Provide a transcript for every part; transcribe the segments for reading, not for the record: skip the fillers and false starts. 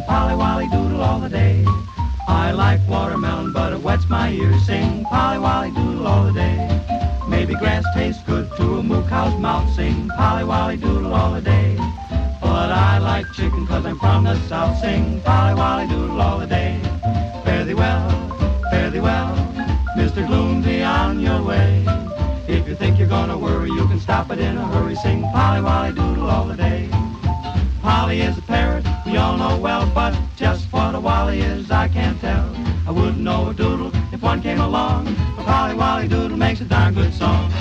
Polly Wolly Doodle all the day. I like watermelon, but it wets my ears. Sing Polly Wolly Doodle all the day. Maybe grass tastes good to a moo cow's mouth. Sing Polly Wolly Doodle all the day. But I like chicken 'cause I'm from the south. Sing Polly Wolly Doodle all the day. Fare thee well, Mr. Gloom, be on your way. If you think you're gonna worry, you can stop it in a hurry. Sing Polly Wolly Doodle all the day. Polly is a parrot, we all know well, but just what a Wally is, I can't tell. I wouldn't know a doodle if one came along, but Polly Wolly Doodle makes a darn good song.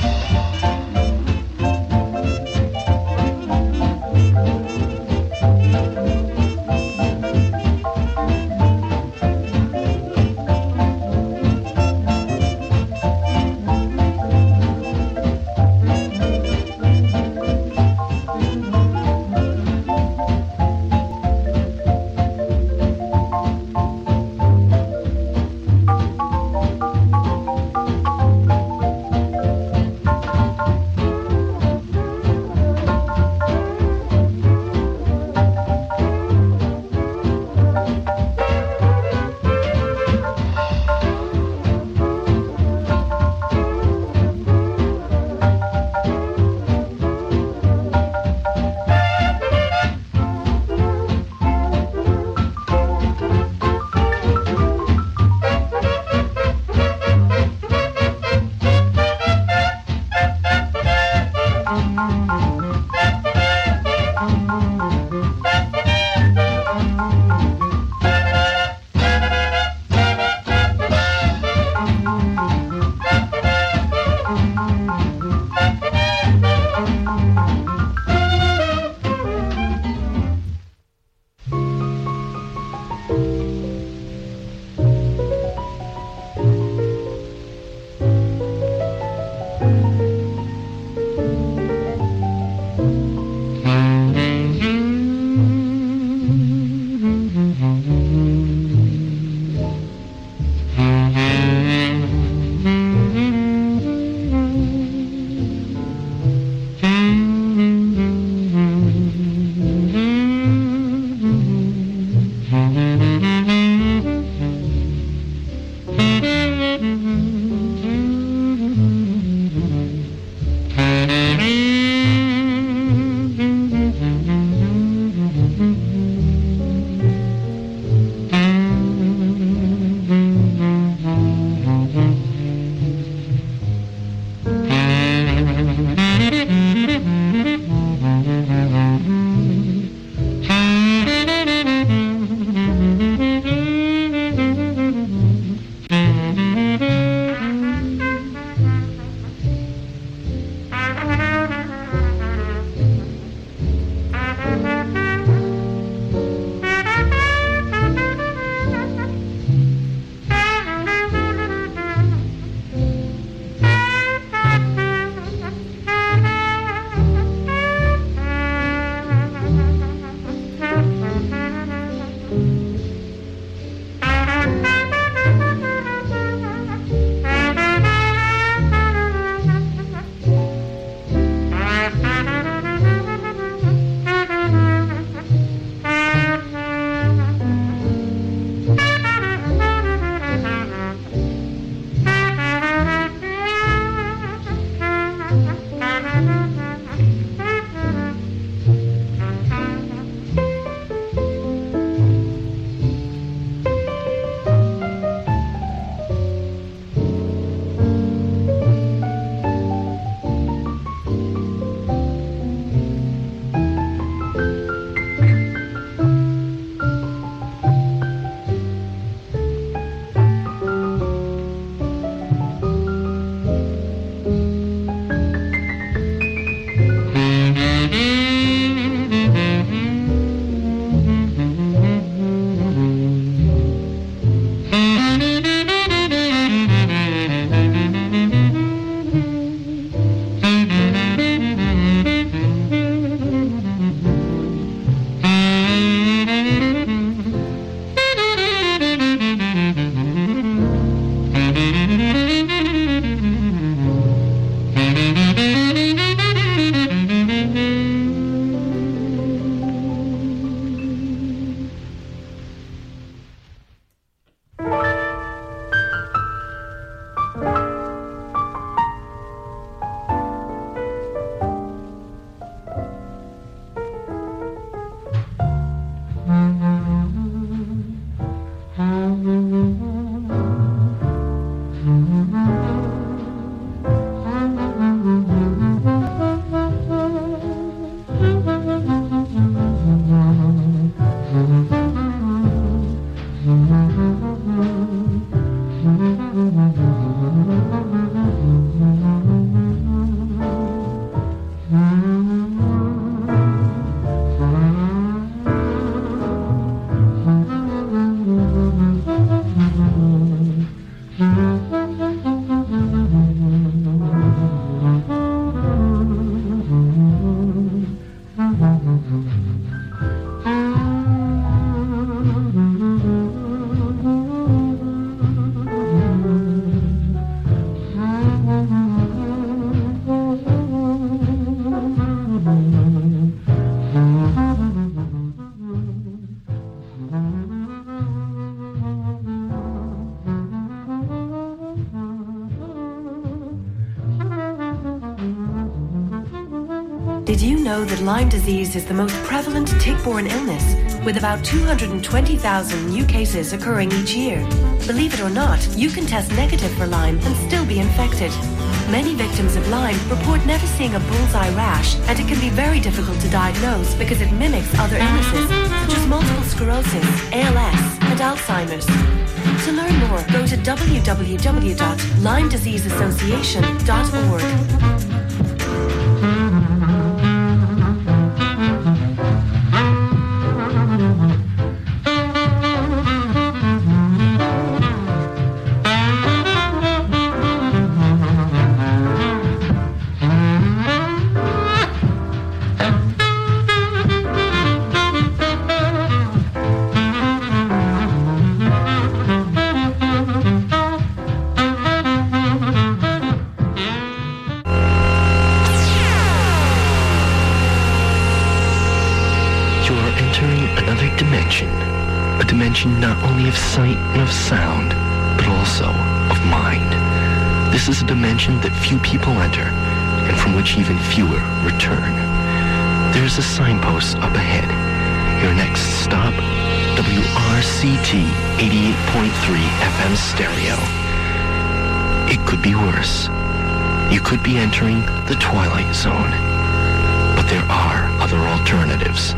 that Lyme disease is the most prevalent tick-borne illness, with about 220,000 new cases occurring each year. Believe it or not, you can test negative for Lyme and still be infected. Many victims of Lyme report never seeing a bullseye rash, and it can be very difficult to diagnose because it mimics other illnesses, such as multiple sclerosis, ALS, and Alzheimer's. To learn more, go to www.LymeDiseaseAssociation.org. Not only of sight and of sound, but also of mind. This is a dimension that few people enter, and from which even fewer return. There is a signpost up ahead. Your next stop, WRCT 88.3 FM stereo. It could be worse. You could be entering the Twilight Zone. But there are other alternatives.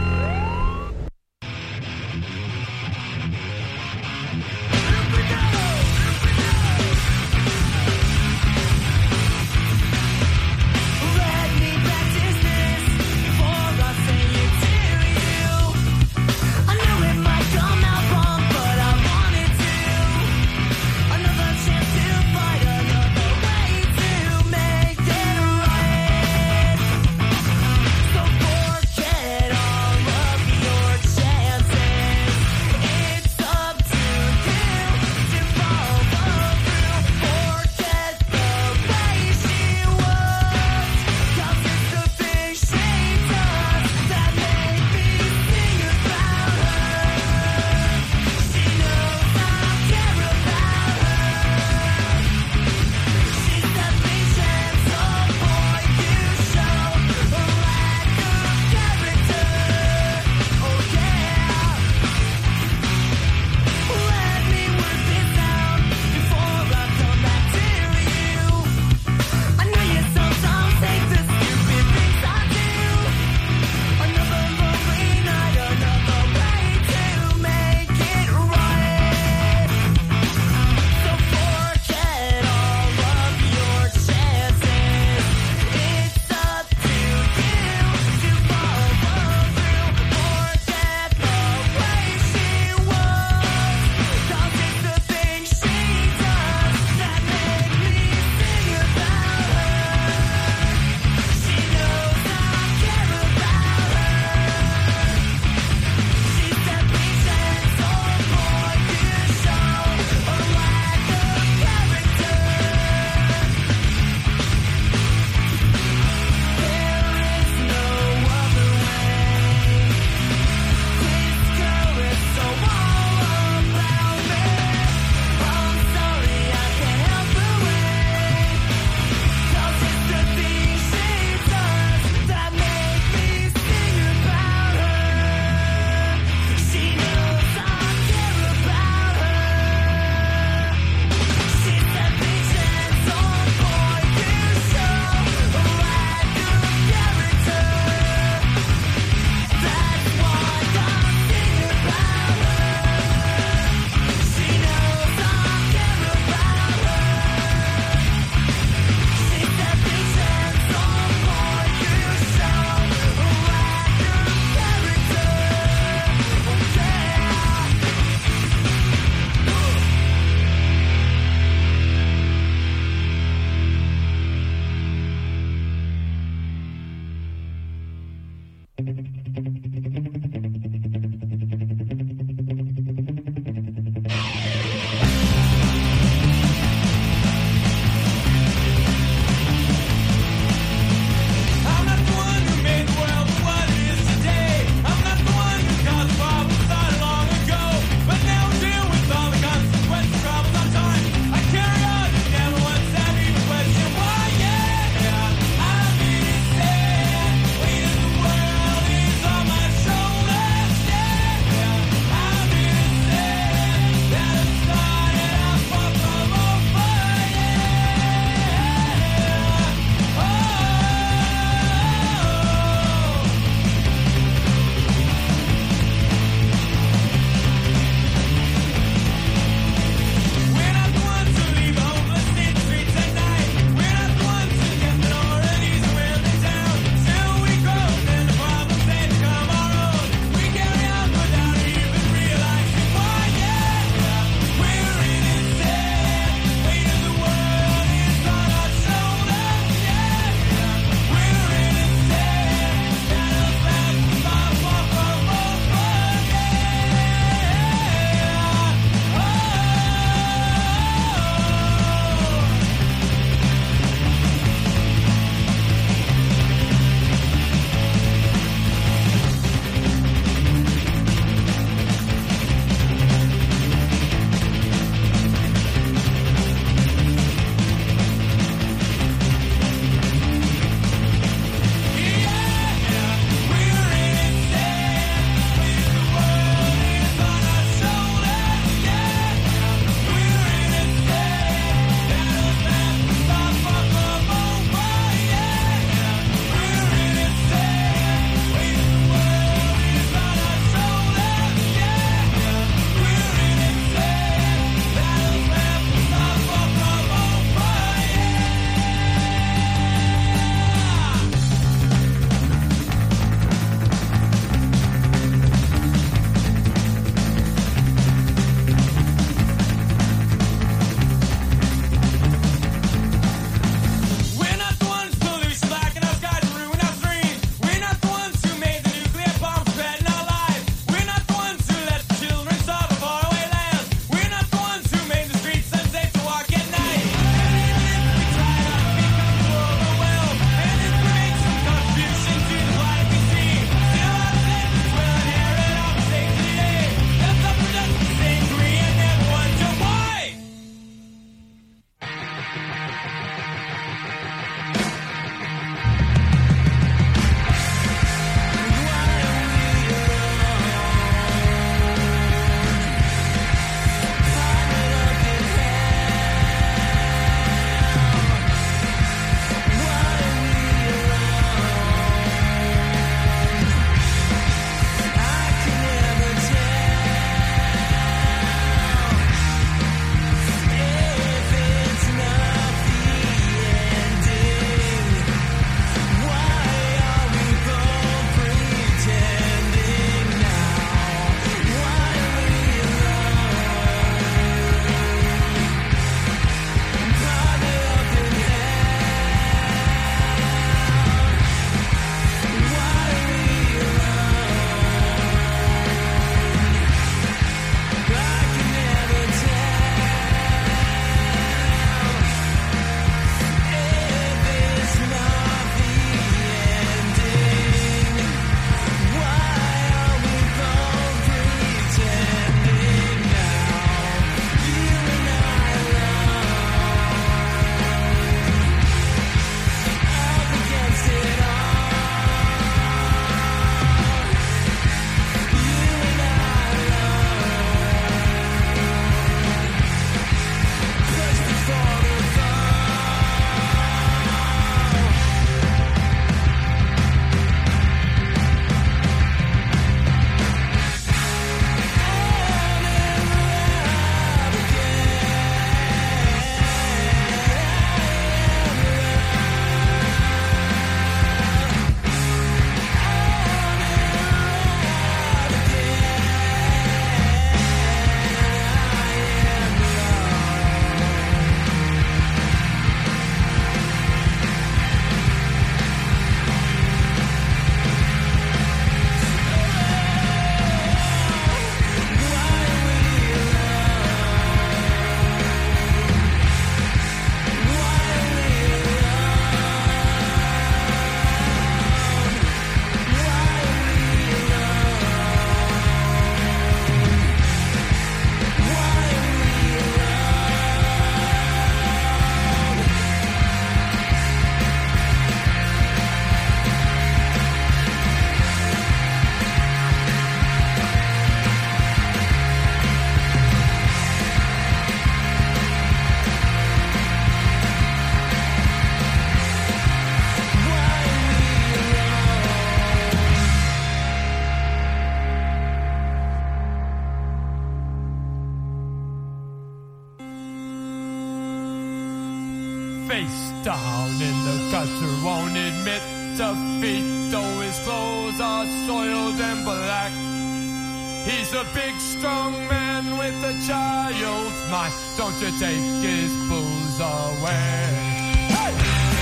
face down in the gutter, won't admit defeat, though his clothes are soiled and black. He's a big, strong man with a child's mind. Don't you take his booze away. Hey!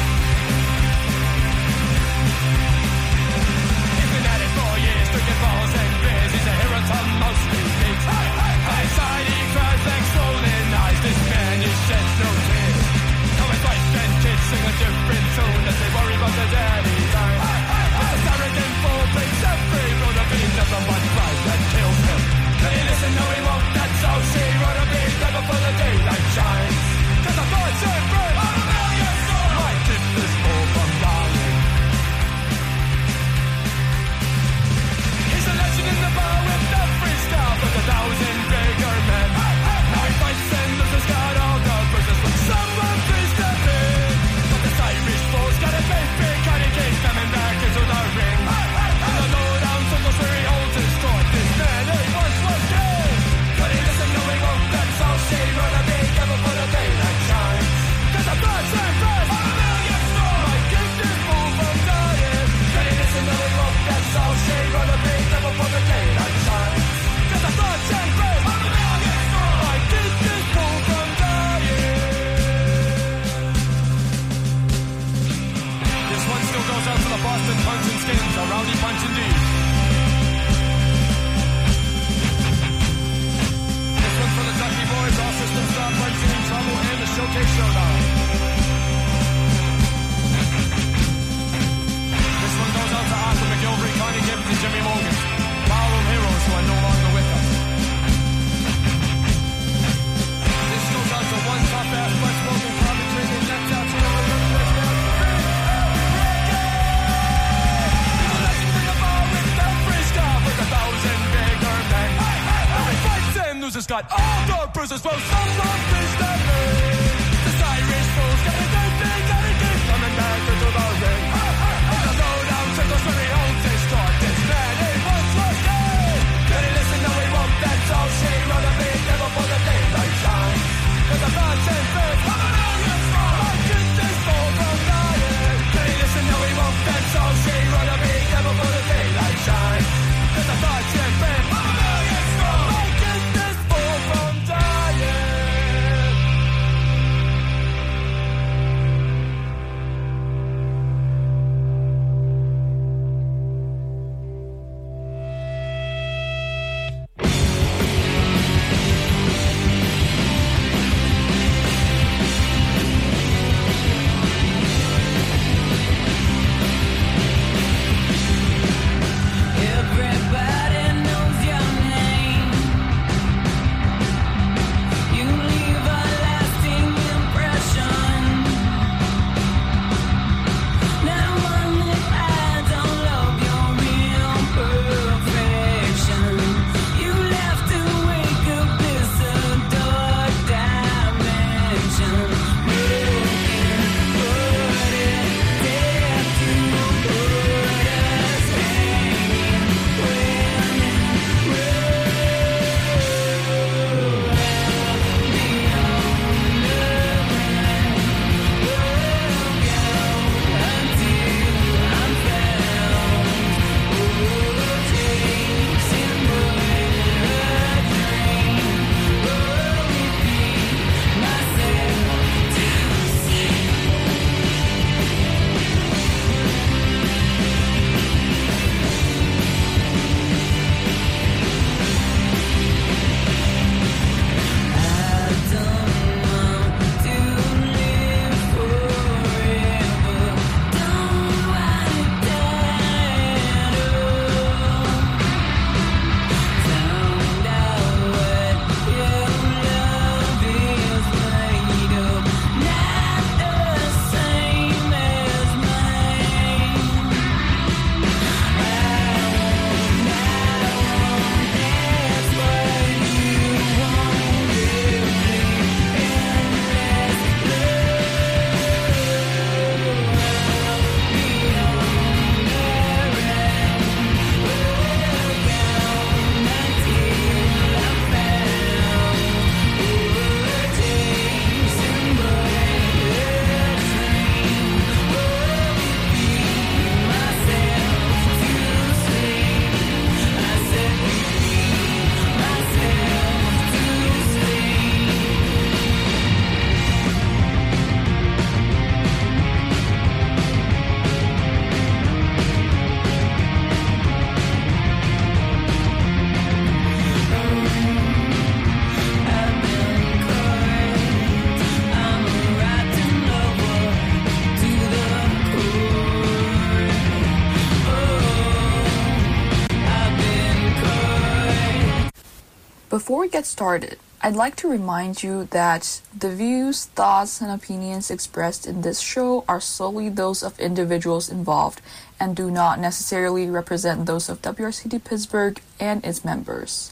He's been at it 4 years, drinking balls and beers. He's a hero to most these kids. Inside he cries like swollen eyes. This man is shed no tears. Now his wife and kids sing a different tune as they worry about their daddy dying. It's a arrogant fool brings every road of being never one pride that kills him. Can he listen? No, he won't. That's how she wrote a beat never for the daylight shines. Cause I thought she'd burn on a million souls. Why keep this fool from dying? He's a legend in the bar with every star for the 1,000 bigger men. Now he fights and loses, got all the bruises from someone please step in. But this Irish fool's got a great big kind of case coming back into the ring. In the low-down circles where he holds his court, this man he once was dead. But he listen, no he won't, that's how she run a big devil for the daylight shines. Cause the blood's and breath on a million souls might keep this fool from dying. But he listen, no he won't, that's how she run a big devil for the daylight shines. Cause the blood's and breath on a million souls might keep this fool from dying. This one still goes out to the Boston Punch and Skins, a rowdy punch indeed. This one's for the Ducky Boys, all systems stop, punching trouble, and the Showcase Showdown. This one goes out to Arthur McGilvery, Connie Gibbs, and Jimmy Morgan, ballroom heroes who are no longer with us. This goes out to one tough-ass, butt-smoking, carpet-drinking, necked-out, got all the bruises for someone please step in. This Irish fool's got a great big, gotta keep coming back into the ring. In the low-down circles where he holds his court, this man he once was dead. Can he listen? No he won't, that's all she run a big devil for the daylight shines. Cause the blood's and breath on a million souls might keep this fool from dying. Can he listen? No he won't, that's all she run a big devil for the daylight shines. Cause the blood's and breath on a million souls might keep this fool from dying. Before we get started, I'd like to remind you that the views, thoughts, and opinions expressed in this show are solely those of individuals involved and do not necessarily represent those of WRCT Pittsburgh and its members.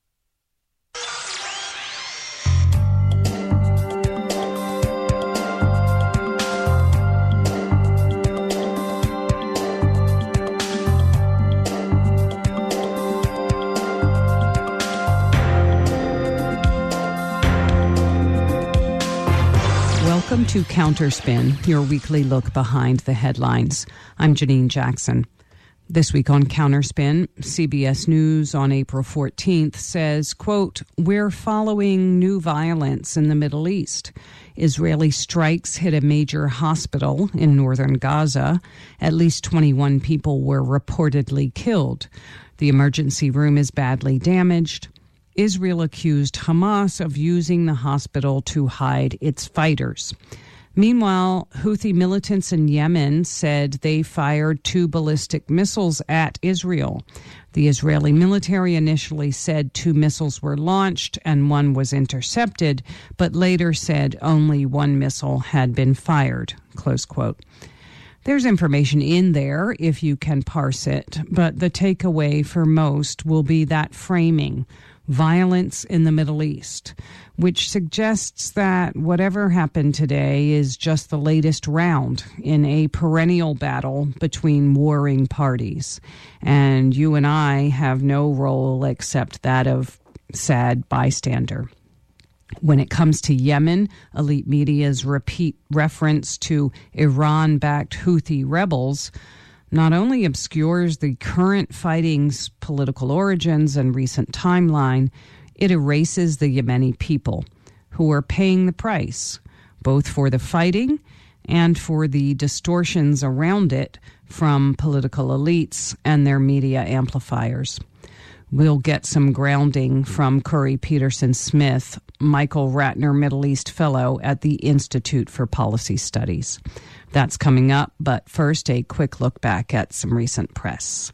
Welcome to Counterspin, your weekly look behind the headlines. I'm Janine Jackson. This week on Counterspin, CBS News on April 14th says, quote, "We're following new violence in the Middle East. Israeli strikes hit a major hospital in northern Gaza. At least 21 people were reportedly killed. The emergency room is badly damaged. Israel accused Hamas of using the hospital to hide its fighters." Meanwhile, Houthi militants in Yemen said they fired 2 ballistic missiles at Israel. The Israeli military initially said 2 missiles were launched and 1 was intercepted, but later said only 1 missile had been fired, close quote. There's information in there if you can parse it, but the takeaway for most will be that framing, violence in the Middle East, which suggests that whatever happened today is just the latest round in a perennial battle between warring parties. And you and I have no role except that of sad bystander. When it comes to Yemen, elite media's repeat reference to Iran-backed Houthi rebels not only obscures the current fighting's political origins and recent timeline, it erases the Yemeni people who are paying the price, both for the fighting and for the distortions around it from political elites and their media amplifiers. We'll get some grounding from Curry Peterson Smith, Michael Ratner Middle East Fellow at the Institute for Policy Studies. That's coming up, but first, a quick look back at some recent press.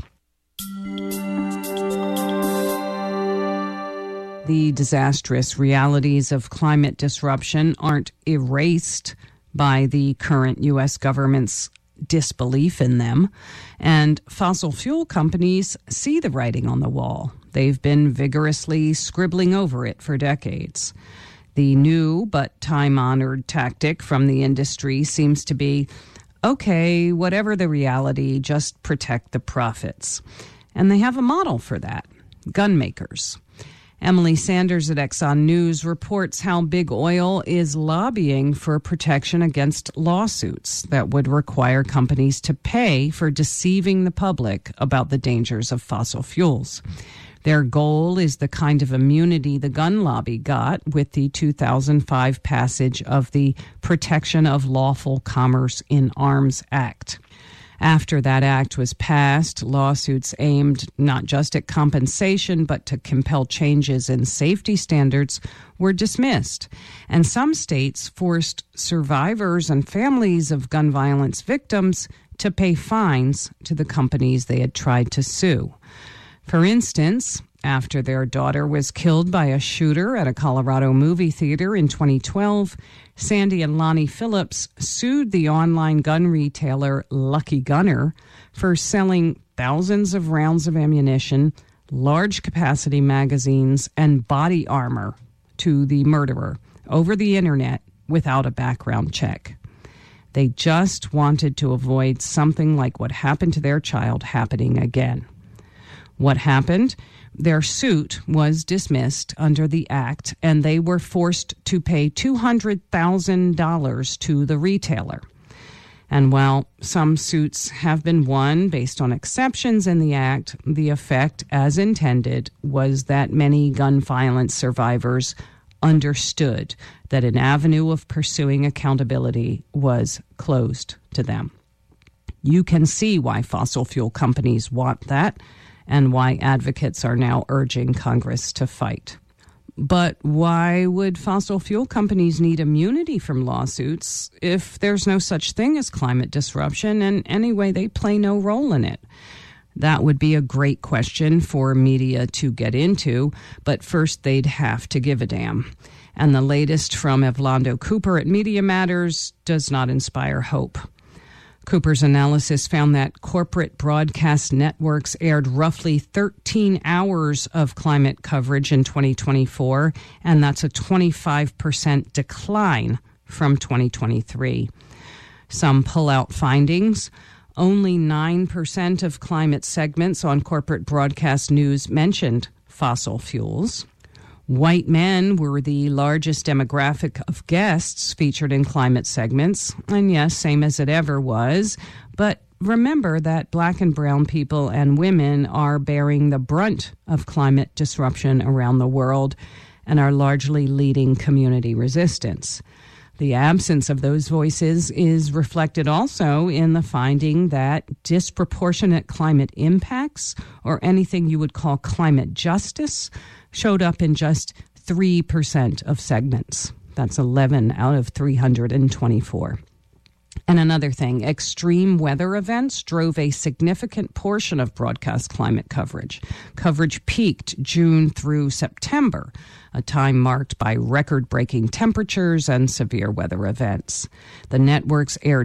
The disastrous realities of climate disruption aren't erased by the current U.S. government's disbelief in them, and fossil fuel companies see the writing on the wall. They've been vigorously scribbling over it for decades. The new but time-honored tactic from the industry seems to be, okay, whatever the reality, just protect the profits. And they have a model for that: gun makers. Emily Sanders at Exxon News reports how big oil is lobbying for protection against lawsuits that would require companies to pay for deceiving the public about the dangers of fossil fuels. Their goal is the kind of immunity the gun lobby got with the 2005 passage of the Protection of Lawful Commerce in Arms Act. After that act was passed, lawsuits aimed not just at compensation but to compel changes in safety standards were dismissed. And some states forced survivors and families of gun violence victims to pay fines to the companies they had tried to sue. For instance, after their daughter was killed by a shooter at a Colorado movie theater in 2012, Sandy and Lonnie Phillips sued the online gun retailer Lucky Gunner for selling thousands of rounds of ammunition, large capacity magazines, and body armor to the murderer over the internet without a background check. They just wanted to avoid something like what happened to their child happening again. What happened? Their suit was dismissed under the act, and they were forced to pay $200,000 to the retailer. And while some suits have been won based on exceptions in the act, the effect, as intended, was that many gun violence survivors understood that an avenue of pursuing accountability was closed to them. You can see why fossil fuel companies want that, and why advocates are now urging Congress to fight. But why would fossil fuel companies need immunity from lawsuits if there's no such thing as climate disruption, and anyway, they play no role in it? That would be a great question for media to get into, but first they'd have to give a damn. And the latest from Evlando Cooper at Media Matters does not inspire hope. Cooper's analysis found that corporate broadcast networks aired roughly 13 hours of climate coverage in 2024, and that's a 25% decline from 2023. Some pull-out findings. Only 9% of climate segments on corporate broadcast news mentioned fossil fuels. White men were the largest demographic of guests featured in climate segments. And yes, same as it ever was. But remember that Black and brown people and women are bearing the brunt of climate disruption around the world and are largely leading community resistance. The absence of those voices is reflected also in the finding that disproportionate climate impacts, or anything you would call climate justice, showed up in just 3% of segments. That's 11 out of 324. And another thing, extreme weather events drove a significant portion of broadcast climate coverage. Coverage peaked June through September, a time marked by record-breaking temperatures and severe weather events. The networks aired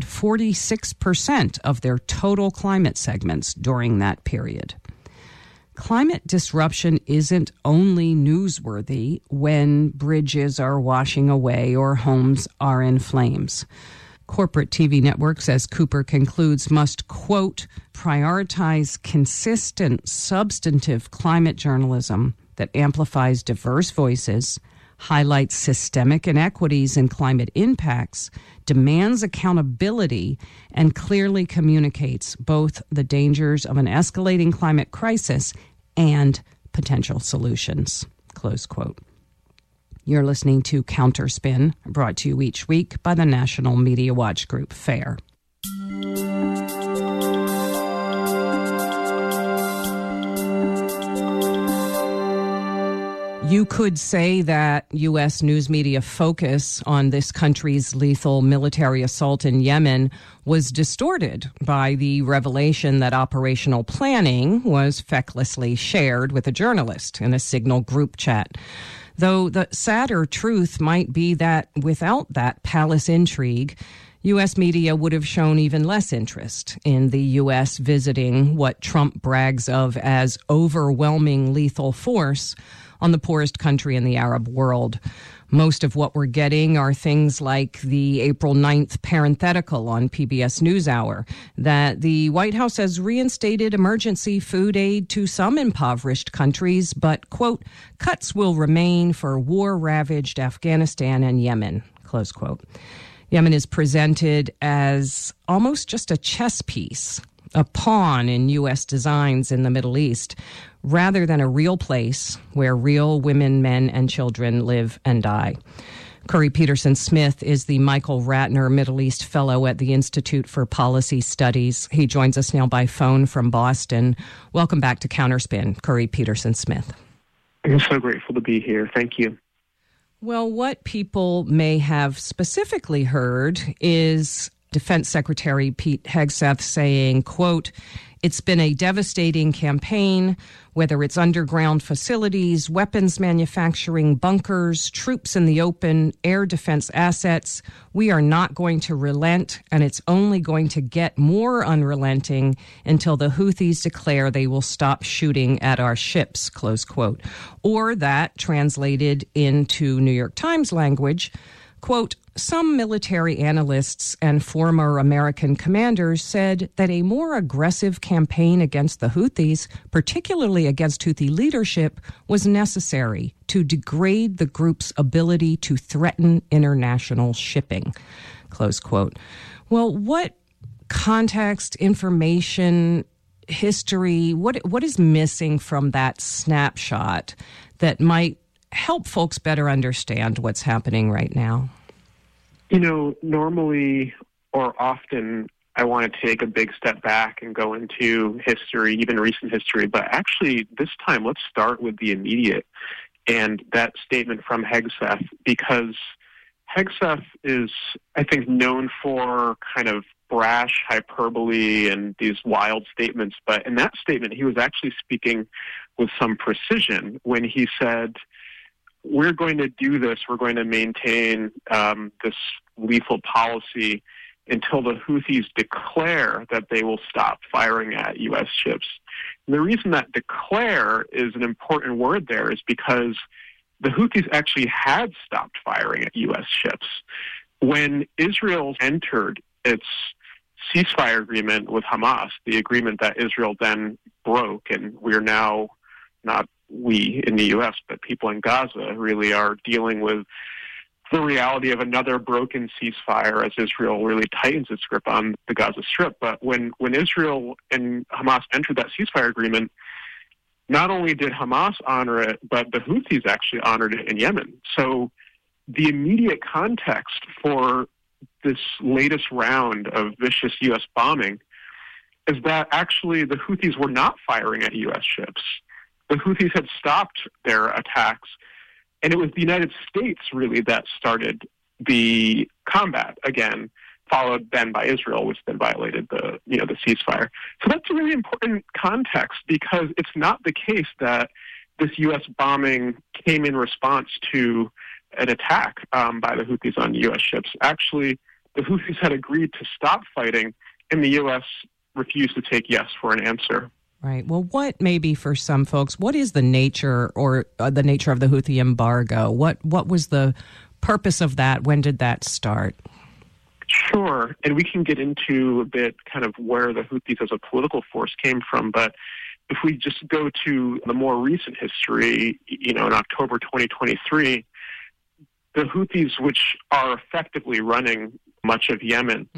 46% of their total climate segments during that period. Climate disruption isn't only newsworthy when bridges are washing away or homes are in flames. Corporate TV networks, as Cooper concludes, must, quote, prioritize consistent, substantive climate journalism that amplifies diverse voices, highlights systemic inequities in climate impacts, demands accountability, and clearly communicates both the dangers of an escalating climate crisis and potential solutions, close quote. You're listening to Counterspin, brought to you each week by the National Media Watch Group, FAIR. You could say that U.S. news media focus on this country's lethal military assault in Yemen was distorted by the revelation that operational planning was fecklessly shared with a journalist in a Signal group chat. Though the sadder truth might be that without that palace intrigue, U.S. media would have shown even less interest in the U.S. visiting what Trump brags of as overwhelming lethal force on the poorest country in the Arab world. Most of what we're getting are things like the April 9th parenthetical on PBS NewsHour that the White House has reinstated emergency food aid to some impoverished countries, but, quote, cuts will remain for war-ravaged Afghanistan and Yemen, close quote. Yemen is presented as almost just a chess piece, a pawn in U.S. designs in the Middle East, rather than a real place where real women, men, and children live and die. Curry Peterson Smith is the Michael Ratner Middle East Fellow at the Institute for Policy Studies. He joins us now by phone from Boston. Welcome back to Counterspin, Curry Peterson Smith. I'm so grateful to be here. Thank you. Well, what people may have specifically heard is Defense Secretary Pete Hegseth saying, quote, it's been a devastating campaign, whether it's underground facilities, weapons manufacturing, bunkers, troops in the open, air defense assets. We are not going to relent, and it's only going to get more unrelenting until the Houthis declare they will stop shooting at our ships, close quote. Or that, translated into New York Times language, quote, some military analysts and former American commanders said that a more aggressive campaign against the Houthis, particularly against Houthi leadership, was necessary to degrade the group's ability to threaten international shipping, close quote. Well, what context, information, history, what is missing from that snapshot that might help folks better understand what's happening right now? You know, normally or often I want to take a big step back and go into history, even recent history. But actually, this time, let's start with the immediate and that statement from Hegseth, because Hegseth is, I think, known for kind of brash hyperbole and these wild statements. But in that statement, he was actually speaking with some precision when he said, we're going to do this, we're going to maintain this lethal policy until the Houthis declare that they will stop firing at U.S. ships. And the reason that declare is an important word there is because the Houthis actually had stopped firing at U.S. ships. When Israel entered its ceasefire agreement with Hamas, the agreement that Israel then broke, and we're now, not we in the U.S., but people in Gaza really are dealing with the reality of another broken ceasefire as Israel really tightens its grip on the Gaza Strip. But when Israel and Hamas entered that ceasefire agreement, not only did Hamas honor it, but the Houthis actually honored it in Yemen. So the immediate context for this latest round of vicious U.S. bombing is that actually the Houthis were not firing at U.S. ships. The Houthis had stopped their attacks, and it was the United States really that started the combat again, followed then by Israel, which then violated the ceasefire. So that's a really important context because it's not the case that this U.S. bombing came in response to an attack by the Houthis on U.S. ships. Actually, the Houthis had agreed to stop fighting, and the U.S. refused to take yes for an answer. Right. Well, what maybe for some folks, what is the nature or the nature of the Houthi embargo? What was the purpose of that? When did that start? Sure. And we can get into a bit kind of where the Houthis as a political force came from. But if we just go to the more recent history, in October 2023, the Houthis, which are effectively running much of Yemen,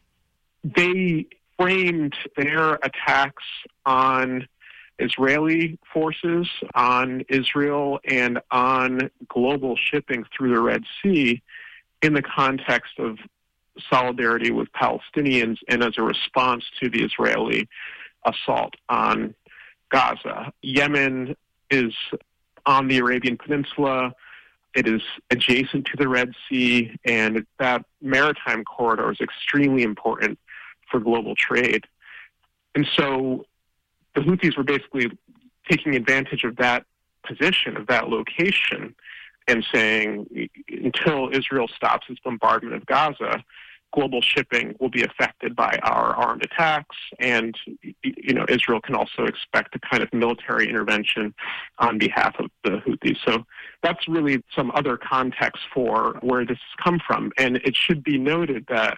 they framed their attacks on Israeli forces, on Israel, and on global shipping through the Red Sea in the context of solidarity with Palestinians and as a response to the Israeli assault on Gaza. Yemen is on the Arabian Peninsula. It is adjacent to the Red Sea, and that maritime corridor is extremely important for global trade. And so the Houthis were basically taking advantage of that position, of that location, and saying, until Israel stops its bombardment of Gaza, global shipping will be affected by our armed attacks, and Israel can also expect a kind of military intervention on behalf of the Houthis. So that's really some other context for where this has come from. And it should be noted that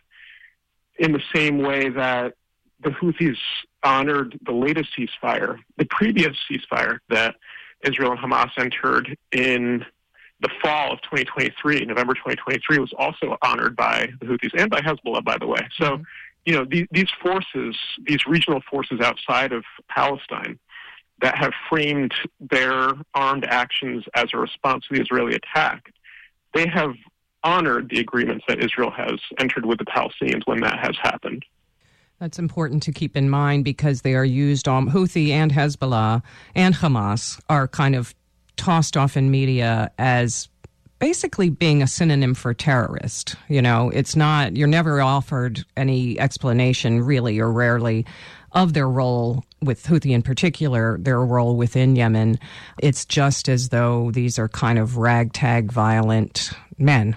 in the same way that the Houthis honored the latest ceasefire, the previous ceasefire that Israel and Hamas entered in the fall of 2023, November 2023, was also honored by the Houthis and by Hezbollah, by the way. So, these forces, these regional forces outside of Palestine that have framed their armed actions as a response to the Israeli attack, they have honored the agreements that Israel has entered with the Palestinians when that has happened. That's important to keep in mind because they are used, Houthi and Hezbollah and Hamas are kind of tossed off in media as basically being a synonym for terrorist. It's not, you're never offered any explanation really or rarely of their role with Houthi in particular, their role within Yemen. It's just as though these are kind of ragtag violent men.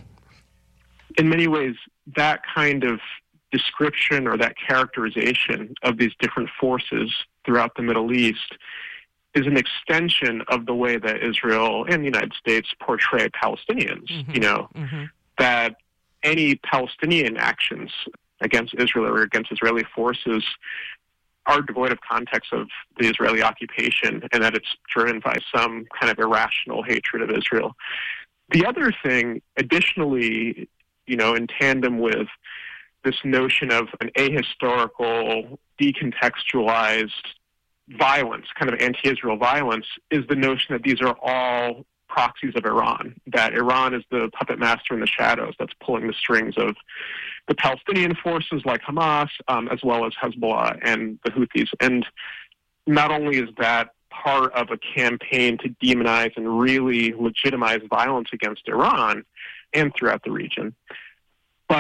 In many ways, that kind of description or that characterization of these different forces throughout the Middle East is an extension of the way that Israel and the United States portray Palestinians, that any Palestinian actions against Israel or against Israeli forces are devoid of context of the Israeli occupation and that it's driven by some kind of irrational hatred of Israel. The other thing, additionally, in tandem with this notion of an ahistorical, decontextualized violence, kind of anti-Israel violence, is the notion that these are all proxies of Iran, that Iran is the puppet master in the shadows that's pulling the strings of the Palestinian forces like Hamas, as well as Hezbollah and the Houthis. And not only is that part of a campaign to demonize and really legitimize violence against Iran and throughout the region, but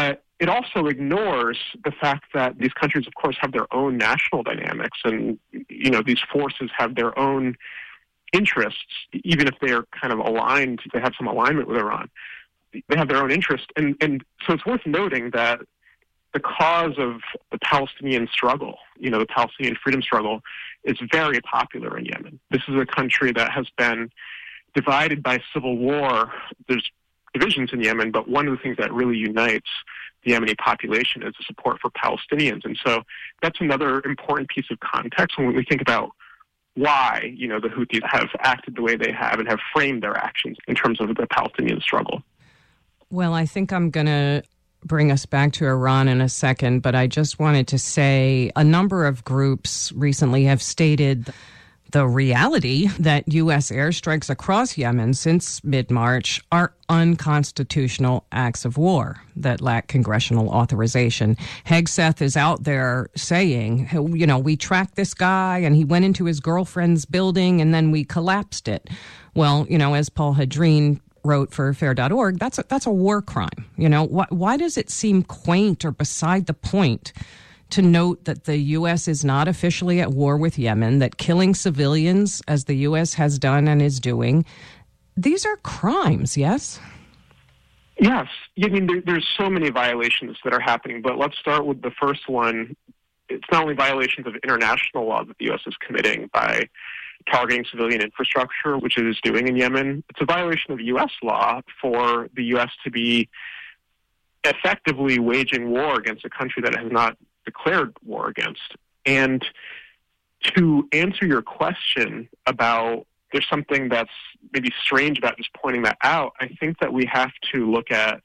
it also ignores the fact that these countries, of course, have their own national dynamics, and these forces have their own interests, even if they are kind of aligned, they have some alignment with Iran. They have their own interest, and so it's worth noting that the cause of the Palestinian struggle, the Palestinian freedom struggle, is very popular in Yemen. This is a country that has been divided by civil war. There's divisions in Yemen, but one of the things that really unites the Yemeni population is the support for Palestinians. And so that's another important piece of context when we think about why, the Houthis have acted the way they have and have framed their actions in terms of the Palestinian struggle. Well, I think I'm going to bring us back to Iran in a second, but I just wanted to say a number of groups recently have stated the reality that U.S. airstrikes across Yemen since mid-March are unconstitutional acts of war that lack congressional authorization. Hegseth is out there saying, we tracked this guy and he went into his girlfriend's building and then we collapsed it. Well, as Paul Hadreen wrote for Fair.org, that's a war crime. Why does it seem quaint or beside the point to note that the U.S. is not officially at war with Yemen, that killing civilians, as the U.S. has done and is doing, these are crimes, yes? Yes. There's so many violations that are happening, but let's start with the first one. It's not only violations of international law that the U.S. is committing by targeting civilian infrastructure, which it is doing in Yemen. It's a violation of U.S. law for the U.S. to be effectively waging war against a country that it has not declared war against. And to answer your question about there's something that's maybe strange about just pointing that out, I think that we have to look at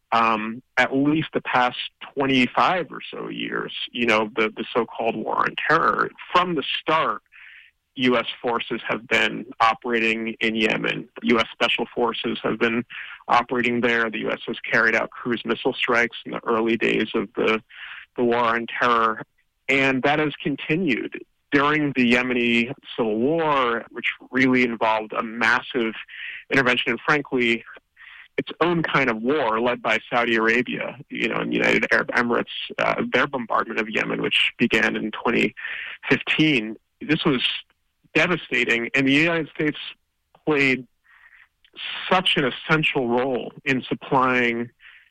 least the past 25 or so years, the so-called war on terror. From the start, U.S. forces have been operating in Yemen. U.S. Special Forces have been operating there. The U.S. has carried out cruise missile strikes in the early days of the war on terror, and that has continued during the Yemeni civil war, which really involved a massive intervention and, frankly, its own kind of war led by Saudi Arabia, and United Arab Emirates, their bombardment of Yemen, which began in 2015. This was devastating, and the United States played such an essential role in supplying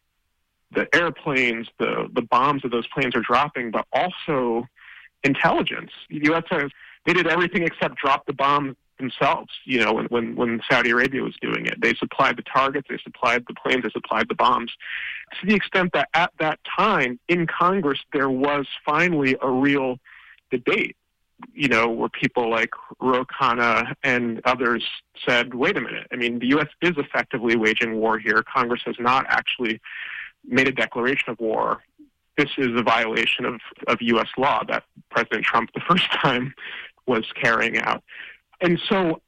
the airplanes, the bombs that those planes are dropping, but also intelligence. The U.S. they did everything except drop the bomb themselves, when Saudi Arabia was doing it. They supplied the targets, they supplied the planes, they supplied the bombs. To the extent that at that time in Congress there was finally a real debate, where people like Ro Khanna and others said, wait a minute, the U.S. is effectively waging war here. Congress has not actually made a declaration of war. This is a violation of U.S. law that President Trump the first time was carrying out. And so,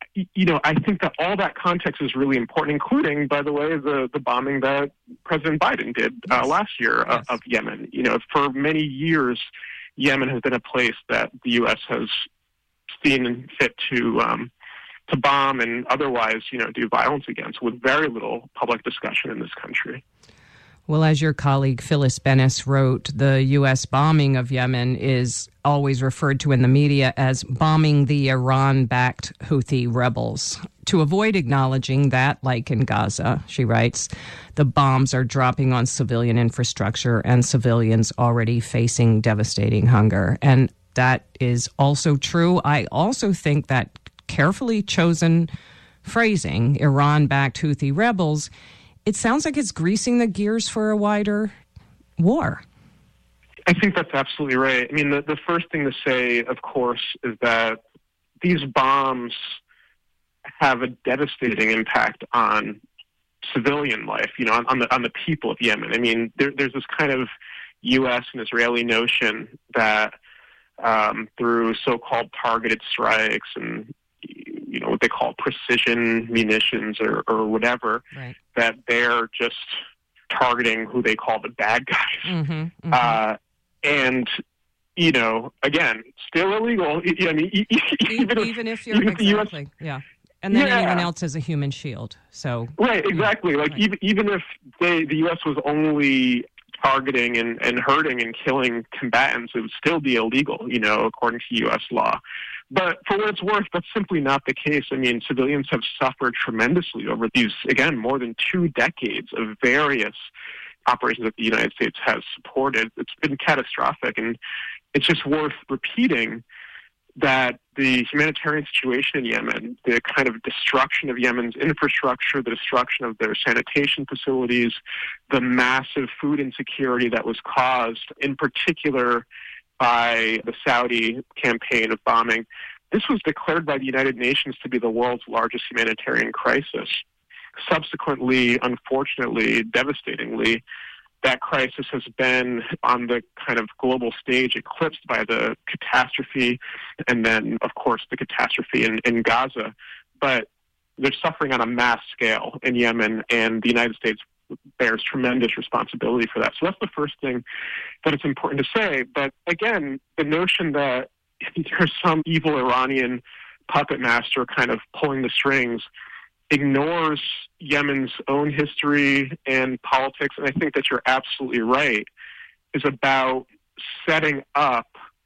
I think that all that context is really important, including, by the way, the bombing that President Biden did last year of Yemen. For many years, Yemen has been a place that the U.S. has seen fit to bomb and otherwise, do violence against, with very little public discussion in this country. Well, as your colleague Phyllis Bennis wrote, the U.S. bombing of Yemen is always referred to in the media as bombing the Iran-backed Houthi rebels. To avoid acknowledging that, like in Gaza, she writes, the bombs are dropping on civilian infrastructure and civilians already facing devastating hunger. And that is also true. I also think that carefully chosen phrasing, Iran-backed Houthi rebels, it sounds like it's greasing the gears for a wider war. I think that's absolutely right. The first thing to say, of course, is that these bombs have a devastating impact on civilian life, on the people of Yemen. There's this kind of U.S. and Israeli notion that through so-called targeted strikes and what they call precision munitions or whatever, right, that they're just targeting who they call the bad guys. Mm-hmm, mm-hmm. And, again, still illegal. Even if you're exactly, US, yeah. And then anyone else is a human shield. So right, exactly. Right. Even if the U.S. was only targeting and hurting and killing combatants, it would still be illegal, according to U.S. law. But for what it's worth, that's simply not the case. I mean, civilians have suffered tremendously over these, again, more than 2 decades of various operations that the United States has supported. It's been catastrophic, and it's just worth repeating that the humanitarian situation in Yemen, the kind of destruction of Yemen's infrastructure, the destruction of their sanitation facilities, the massive food insecurity that was caused, in particular, by the Saudi campaign of bombing. This was declared by the United Nations to be the world's largest humanitarian crisis. Subsequently, unfortunately, devastatingly, that crisis has been on the kind of global stage eclipsed by the catastrophe and then, of course, the catastrophe in Gaza. But they're suffering on a mass scale in Yemen, and the United States bears tremendous responsibility for that. So that's the first thing that it's important to say. But again, the notion that there's some evil Iranian puppet master kind of pulling the strings ignores Yemen's own history and politics, and I think that you're absolutely right, is about setting up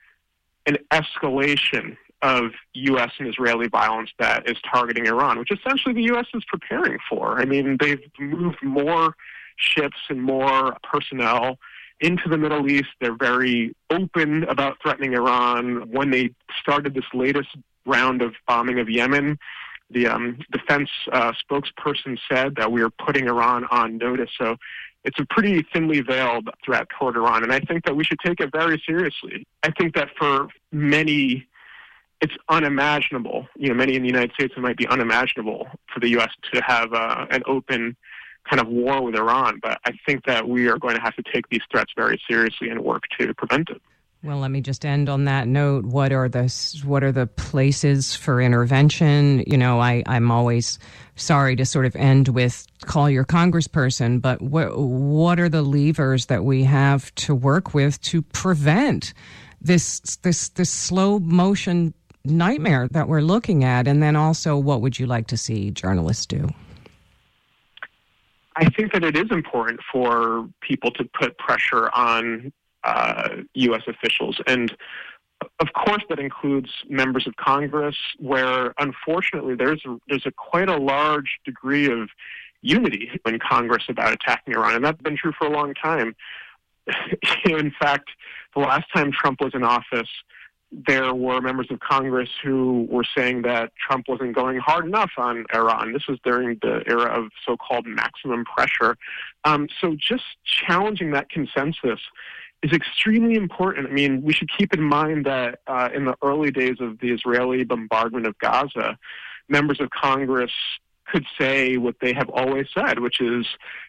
an escalation of U.S. and Israeli violence that is targeting Iran, which essentially the U.S. is preparing for. I mean, they've moved more ships and more personnel into the Middle East. They're very open about threatening Iran. When they started this latest round of bombing of Yemen, the defense spokesperson said that we are putting Iran on notice. So it's a pretty thinly veiled threat toward Iran, and I think that we should take it very seriously. I think that for many, it's unimaginable. Many in the United States, it might be unimaginable for the U.S. to have an open kind of war with Iran, but I think that we are going to have to take these threats very seriously and work to prevent it. Well, let me just end on that note. What are the places for intervention? I'm always sorry to sort of end with call your congressperson, but what are the levers that we have to work with to prevent this slow motion nightmare that we're looking at? And then also, what would you like to see journalists do? I think that it is important for people to put pressure on U.S. officials. And of course, that includes members of Congress, where unfortunately there's quite a large degree of unity in Congress about attacking Iran. And that's been true for a long time. In fact, the last time Trump was in office, there were members of Congress who were saying that Trump wasn't going hard enough on Iran. This was during the era of so-called maximum pressure. So just challenging that consensus is extremely important. I mean, we should keep in mind that in the early days of the Israeli bombardment of Gaza, members of Congress could say what they have always said, which is,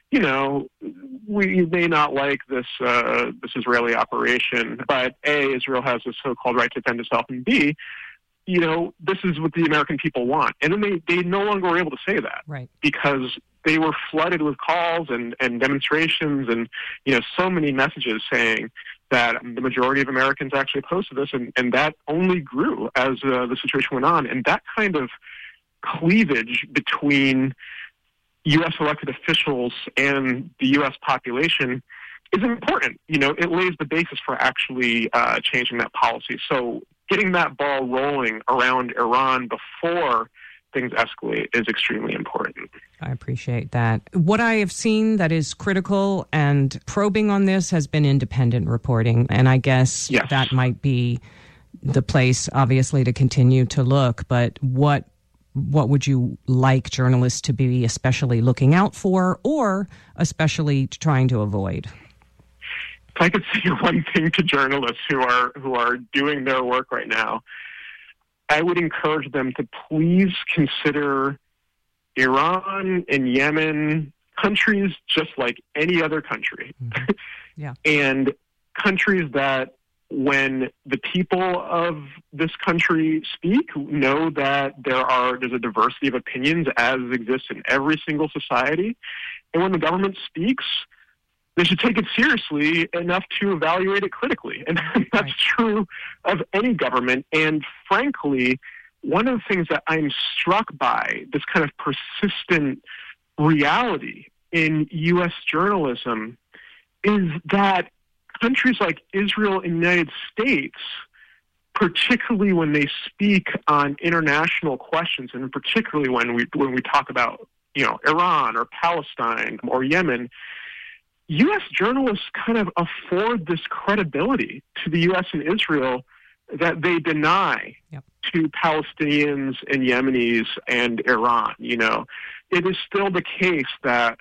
we may not like this Israeli operation, but A, Israel has a so-called right to defend itself, and B, this is what the American people want. And then they no longer were able to say that, right, because they were flooded with calls and demonstrations and, so many messages saying that the majority of Americans actually opposed to this, and that only grew as the situation went on. And that kind of cleavage between U.S. elected officials and the U.S. population is important. It lays the basis for actually changing that policy. So getting that ball rolling around Iran before things escalate is extremely important. I appreciate that. What I have seen that is critical and probing on this has been independent reporting. And I guess that might be the place, obviously, to continue to look. But what would you like journalists to be especially looking out for or especially trying to avoid? If I could say one thing to journalists who are doing their work right now, I would encourage them to please consider Iran and Yemen countries just like any other country. Mm-hmm. Yeah. And countries that when the people of this country speak, know that there's a diversity of opinions as exists in every single society. And when the government speaks, they should take it seriously enough to evaluate it critically. And that's true of any government. And frankly, one of the things that I'm struck by, this kind of persistent reality in U.S. journalism, is that countries like Israel and the United States, particularly when they speak on international questions, and particularly when we talk about, Iran or Palestine or Yemen, U.S. journalists kind of afford this credibility to the U.S. and Israel that they deny to Palestinians and Yemenis and Iran. It is still the case that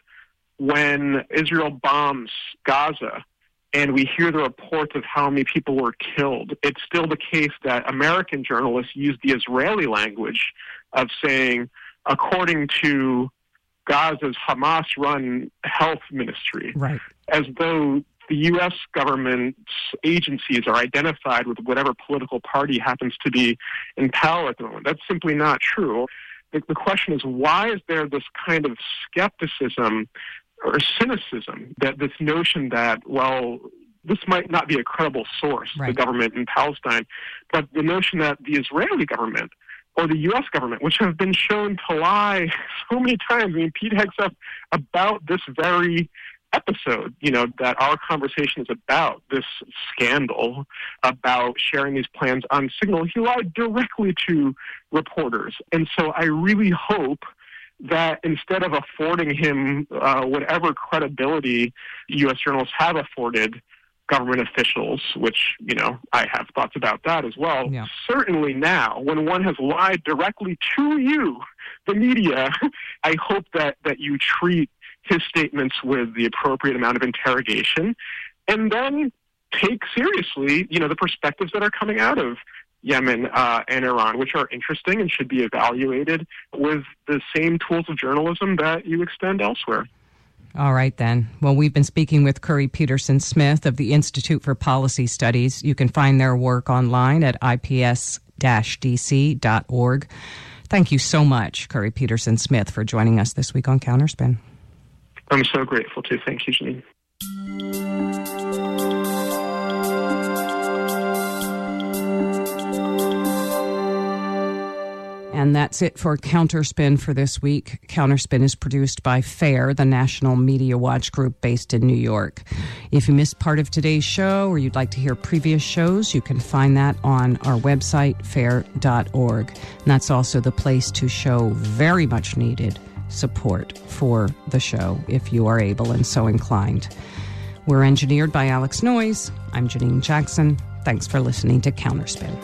when Israel bombs Gaza and we hear the reports of how many people were killed, it's still the case that American journalists use the Israeli language of saying, according to Gaza's Hamas-run health ministry, right, as though the U.S. government's agencies are identified with whatever political party happens to be in power at the moment. That's simply not true. The question is, why is there this kind of skepticism or cynicism, that this notion that, well, this might not be a credible source, the government in Palestine, but the notion that the Israeli government or the U.S. government, which have been shown to lie so many times. I mean, Pete Hegseth, about this very episode, that our conversation is about, this scandal about sharing these plans on Signal, he lied directly to reporters. And so I really hope that instead of affording him whatever credibility U.S. journalists have afforded government officials, which, I have thoughts about that as well. Yeah. Certainly now, when one has lied directly to you, the media, I hope that you treat his statements with the appropriate amount of interrogation and then take seriously, the perspectives that are coming out of Yemen and Iran, which are interesting and should be evaluated with the same tools of journalism that you extend elsewhere. All right, then. Well, we've been speaking with Curry Peterson Smith of the Institute for Policy Studies. You can find their work online at ips-dc.org. Thank you so much, Curry Peterson Smith, for joining us this week on Counterspin. I'm so grateful, too. Thank you, Janine. And that's it for Counterspin for this week. Counterspin is produced by FAIR, the National Media Watch group based in New York. If you missed part of today's show or you'd like to hear previous shows, you can find that on our website, fair.org. And that's also the place to show very much needed support for the show if you are able and so inclined. We're engineered by Alex Noyes. I'm Janine Jackson. Thanks for listening to Counterspin.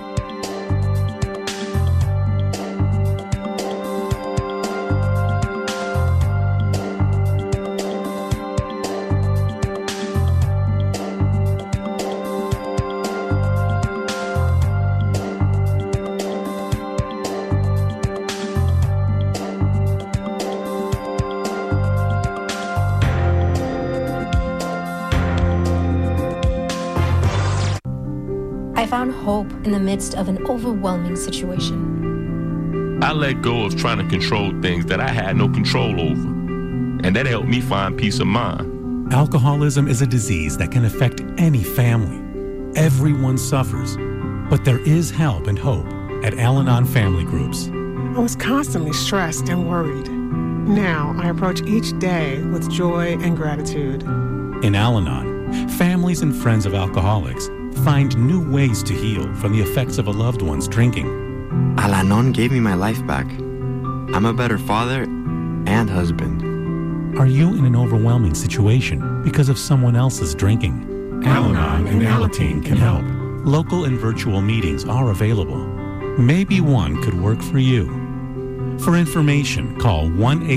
Hope in the midst of an overwhelming situation. I let go of trying to control things that I had no control over, and that helped me find peace of mind. Alcoholism is a disease that can affect any family. Everyone suffers, but there is help and hope at Al-Anon Family Groups. I was constantly stressed and worried. Now I approach each day with joy and gratitude. In Al-Anon, families and friends of alcoholics find new ways to heal from the effects of a loved one's drinking. Al-Anon gave me my life back. I'm a better father and husband. Are you in an overwhelming situation because of someone else's drinking? Al-Anon and Alateen can help. Local and virtual meetings are available. Maybe one could work for you. For information, call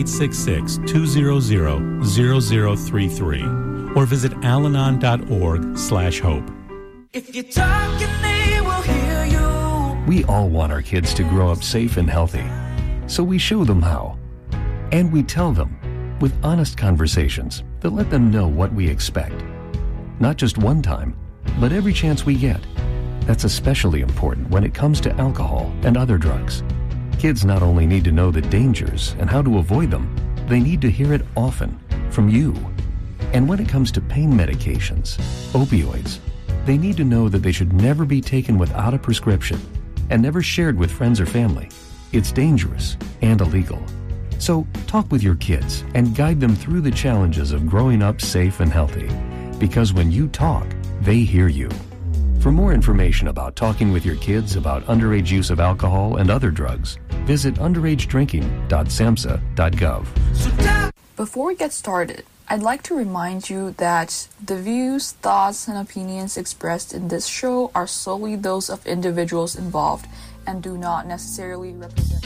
1-866-200-0033 or visit alanon.org/hope. If you talk and they will hear you. We all want our kids to grow up safe and healthy, so we show them how. And we tell them with honest conversations that let them know what we expect. Not just one time, but every chance we get. That's especially important when it comes to alcohol and other drugs. Kids not only need to know the dangers and how to avoid them, they need to hear it often from you. And when it comes to pain medications, opioids, they need to know that they should never be taken without a prescription and never shared with friends or family. It's dangerous and illegal. So talk with your kids and guide them through the challenges of growing up safe and healthy. Because when you talk, they hear you. For more information about talking with your kids about underage use of alcohol and other drugs, visit underagedrinking.samhsa.gov. Before we get started, I'd like to remind you that the views, thoughts, and opinions expressed in this show are solely those of individuals involved and do not necessarily represent.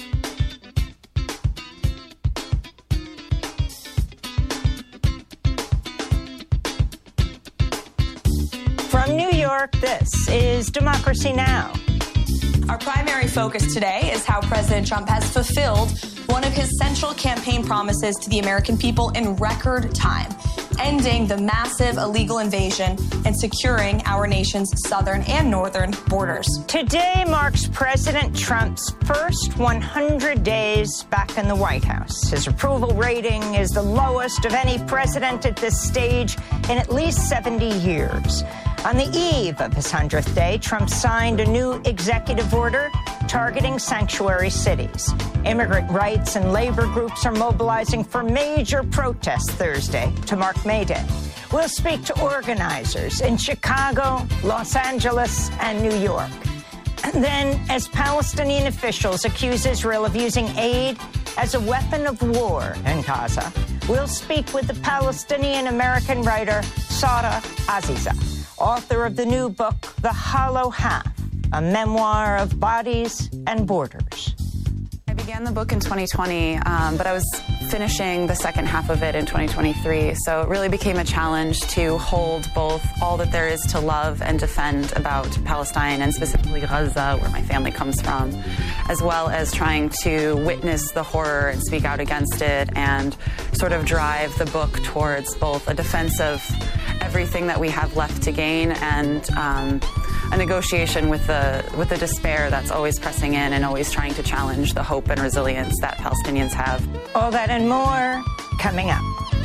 From New York, this is Democracy Now! Our primary focus today is how President Trump has fulfilled one of his central campaign promises to the American people in record time, ending the massive illegal invasion and securing our nation's southern and northern borders. Today marks President Trump's first 100 days back in the White House. His approval rating is the lowest of any president at this stage in at least 70 years. On the eve of his 100th day, Trump signed a new executive order targeting sanctuary cities. Immigrant rights and labor groups are mobilizing for major protests Thursday to mark May Day. We'll speak to organizers in Chicago, Los Angeles, and New York. And then, as Palestinian officials accuse Israel of using aid as a weapon of war in Gaza, we'll speak with the Palestinian-American writer Sara Aziza, author of the new book, The Hollow Half, a memoir of bodies and borders. I began the book in 2020, but I was finishing the second half of it in 2023, so it really became a challenge to hold both all that there is to love and defend about Palestine, and specifically Gaza, where my family comes from, as well as trying to witness the horror and speak out against it, and sort of drive the book towards both a defense of everything that we have left to gain and a negotiation with the despair that's always pressing in and always trying to challenge the hope and resilience that Palestinians have. All that and more coming up.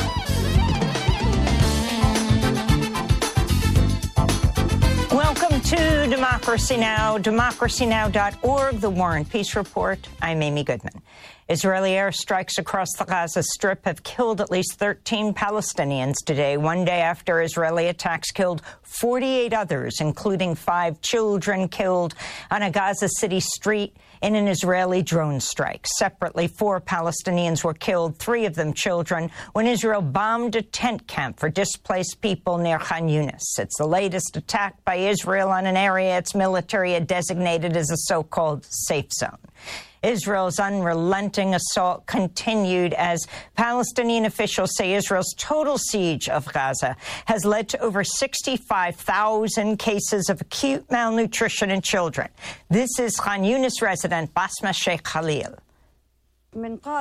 Welcome to Democracy Now!, democracynow.org, the War and Peace Report. I'm Amy Goodman. Israeli airstrikes across the Gaza Strip have killed at least 13 Palestinians today, one day after Israeli attacks killed 48 others, including 5 children killed on a Gaza City street in an Israeli drone strike. Separately, 4 Palestinians were killed, 3 of them children, when Israel bombed a tent camp for displaced people near Khan Yunis. It's the latest attack by Israel on an area its military had designated as a so-called safe zone. Israel's unrelenting assault continued as Palestinian officials say Israel's total siege of Gaza has led to over 65,000 cases of acute malnutrition in children. This is Khan Yunis resident Basma Sheikh Khalil. We call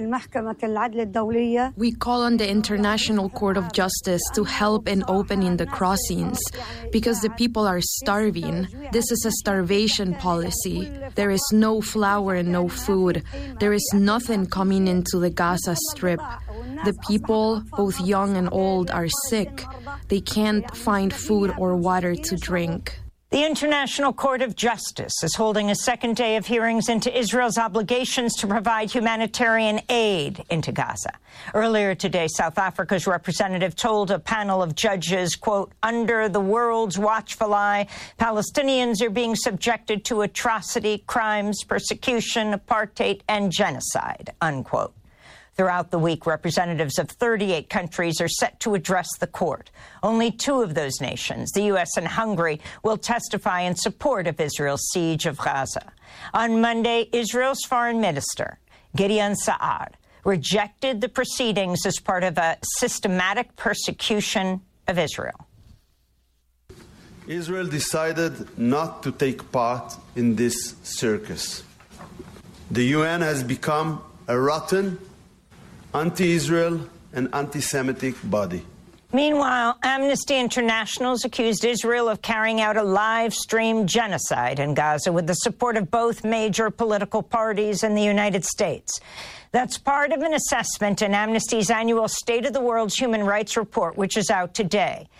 on the International Court of Justice to help in opening the crossings because the people are starving. This is a starvation policy. There is no flour and no food. There is nothing coming into the Gaza Strip. The people, both young and old, are sick. They can't find food or water to drink. The International Court of Justice is holding a second day of hearings into Israel's obligations to provide humanitarian aid into Gaza. Earlier today, South Africa's representative told a panel of judges, quote, under the world's watchful eye, Palestinians are being subjected to atrocity, crimes, persecution, apartheid, and genocide, unquote. Throughout the week, representatives of 38 countries are set to address the court. Only 2 of those nations, the U.S. and Hungary, will testify in support of Israel's siege of Gaza. On Monday, Israel's foreign minister, Gideon Sa'ar, rejected the proceedings as part of a systematic persecution of Israel. Israel decided not to take part in this circus. The UN has become a rotten, anti-Israel and anti-Semitic body. Meanwhile, Amnesty International has accused Israel of carrying out a live-stream genocide in Gaza with the support of both major political parties in the United States. That's part of an assessment in Amnesty's annual State of the World's Human Rights Report, which is out today.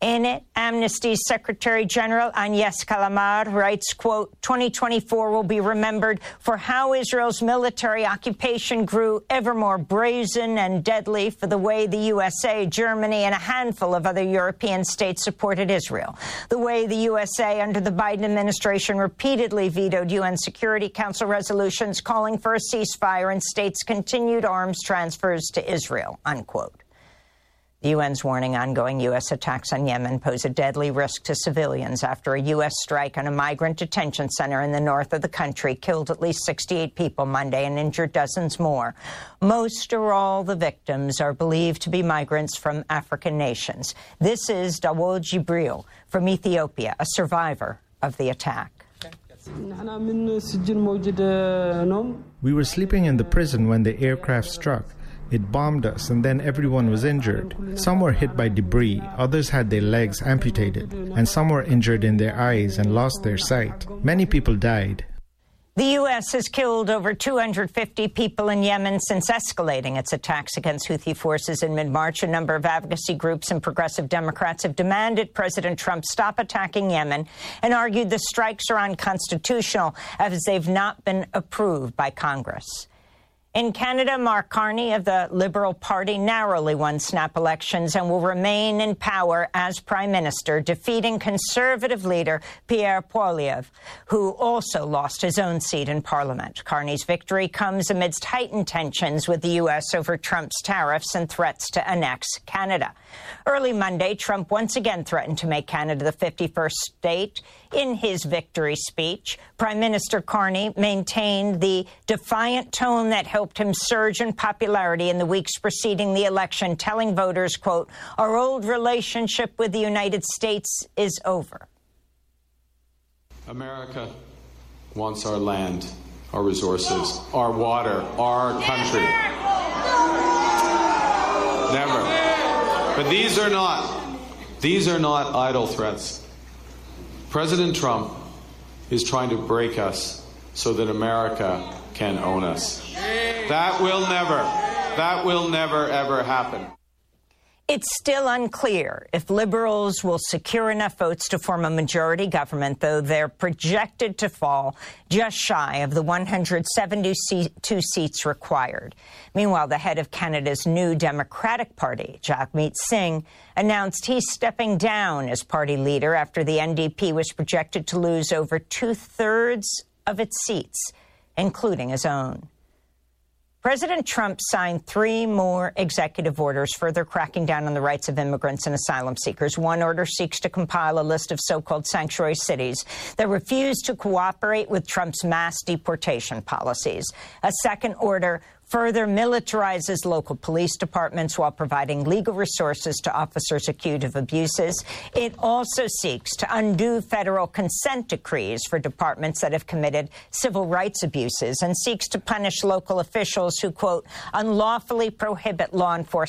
In it, Amnesty's Secretary General Agnes Kalamar writes, quote, 2024 will be remembered for how Israel's military occupation grew ever more brazen and deadly, for the way the USA, Germany, and a handful of other European states supported Israel, the way the USA under the Biden administration repeatedly vetoed UN Security Council resolutions calling for a ceasefire and states' continued arms transfers to Israel, unquote. The UN's warning ongoing U.S. attacks on Yemen pose a deadly risk to civilians after a U.S. strike on a migrant detention center in the north of the country killed at least 68 people Monday and injured dozens more. Most or all the victims are believed to be migrants from African nations. This is Dawood Jibril from Ethiopia, a survivor of the attack. We were sleeping in the prison when the aircraft struck. It bombed us, and then everyone was injured. Some were hit by debris, others had their legs amputated, and some were injured in their eyes and lost their sight. Many people died. The U.S. has killed over 250 people in Yemen since escalating its attacks against Houthi forces in mid-March. A number of advocacy groups and progressive Democrats have demanded President Trump stop attacking Yemen and argued the strikes are unconstitutional as they've not been approved by Congress. In Canada, Mark Carney of the Liberal Party narrowly won snap elections and will remain in power as Prime Minister, defeating Conservative leader Pierre Poilievre, who also lost his own seat in Parliament. Carney's victory comes amidst heightened tensions with the U.S. over Trump's tariffs and threats to annex Canada. Early Monday, Trump once again threatened to make Canada the 51st state. In his victory speech, Prime Minister Carney maintained the defiant tone that helped him surge in popularity in the weeks preceding the election, telling voters, quote, our old relationship with the United States is over. America wants our land, our resources, our water, our country. Never. But these are not idle threats. President Trump is trying to break us so that America can own us. That will never, ever happen. It's still unclear if Liberals will secure enough votes to form a majority government, though they're projected to fall just shy of the 172 seats required. Meanwhile, the head of Canada's new Democratic Party, Jagmeet Singh, announced he's stepping down as party leader after the NDP was projected to lose over two-thirds of its seats, including his own. President Trump signed 3 more executive orders further cracking down on the rights of immigrants and asylum seekers. One order seeks to compile a list of so-called sanctuary cities that refuse to cooperate with Trump's mass deportation policies. A second order further militarizes local police departments while providing legal resources to officers accused of abuses. It also seeks to undo federal consent decrees for departments that have committed civil rights abuses and seeks to punish local officials who, quote, unlawfully prohibit law enforcement